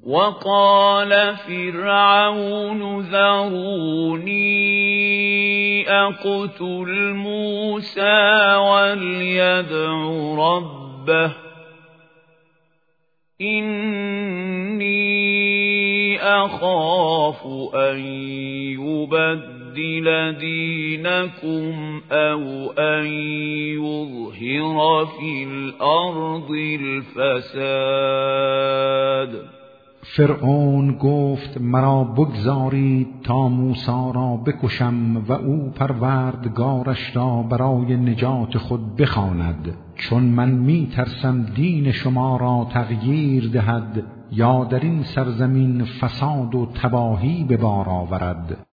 وقال فرعون ذروني أقتل موسى وليدع ربه إني أخاف أن يبدل دينكم أو أن يظهر في الأرض الفساد. فرعون گفت مرا بگذارید تا موسی را بکشم و او پروردگارش را برای نجات خود بخواند، چون من می ترسم دین شما را تغییر دهد یا در این سرزمین فساد و تباهی به بار آورد.